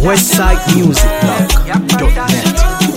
westsidemusicblog.net.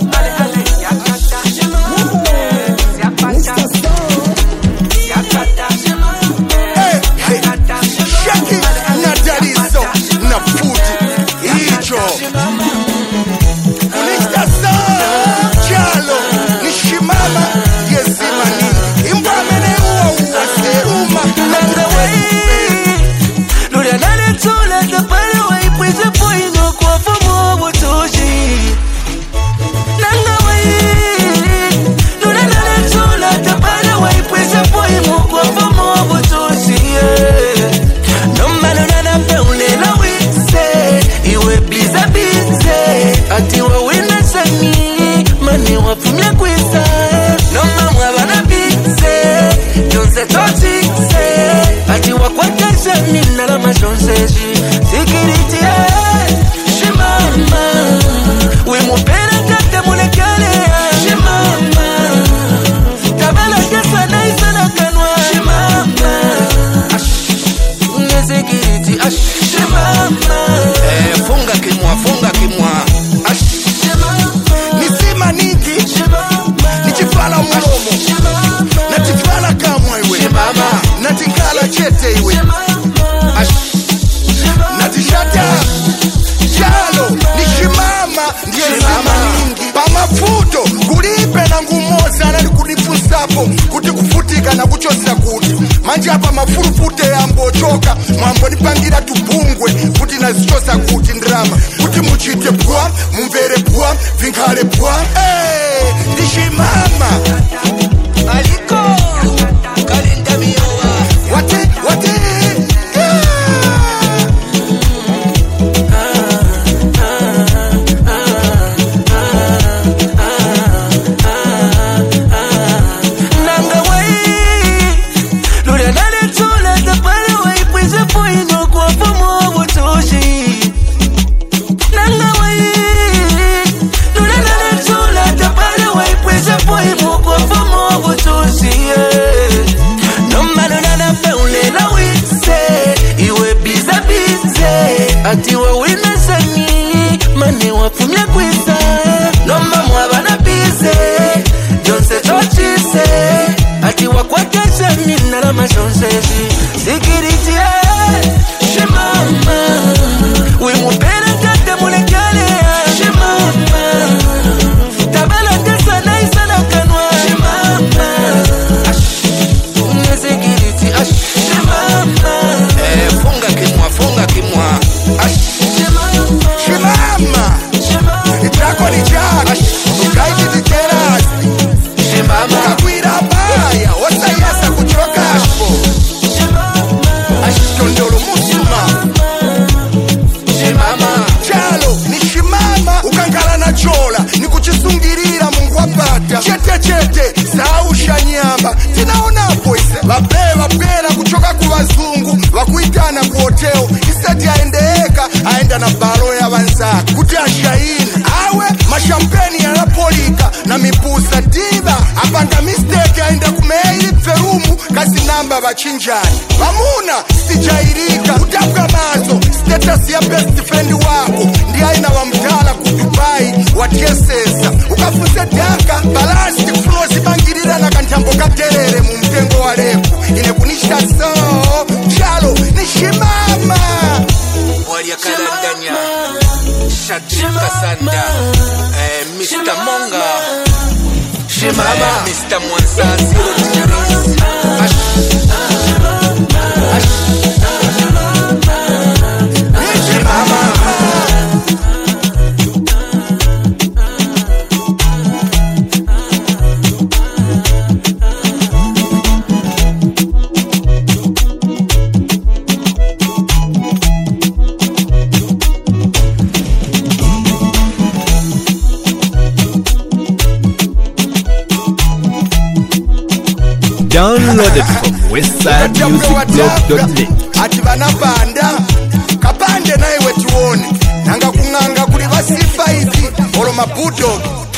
Kuti kufutika na kuchosa kuti manje hapa mafurufute yambochoka mwambo nipangira tubungwe kuti nazichosa kuti ndrama kuti muchite bwa mumvere bwa vinkale bwa ndishimama aliko kalinda miyowa wate ati wawina sani mane wafumya kwisa nomba mwabana bize jonse chochise ati wakwakesha nina la mashonseshi sikiriti shemama wimupera kate mulekale shemama tabela kesa na isana kanwa shemama nesikiriti shemama funga kimwa Shimama Itrako ni chaka Ukaiti titerasi Shimama Kakwira baya Wasa yasa kuchoka ashpo Ashitondolo musuma Shimama Chalo ni shimama Ukankala na chola ni kuchisungirira mungu wapata Chete Sao shanyamba Tinaona poise Wapera kuchoka kuwazungu Wakuitana kuoteo Isati aendeeka aenda na balo ya wanzaka kuti ashaini awe mashampeni yanapolika na mipusa diva apanga mistake aenda kumeili ferumu kasi namba bachinjani wamuna stijairika utapka mazo status ya best friend wako ndi aina wa mtala kudubai watiesesa ukafuse daka balasti flozi bangirira na kantambo katerere mumtengo wa leku ine kunisha so chalo nishimama Walia kalandanya Shadika Sanda Mr. Monga Shimama Mr. Mwansa Zero Degrees Shimama Downloaded from westsidemusicblog.net. Ati vanapanda kapande naye wetuone nanga kunganga kuli vasifa hizi olo mabudog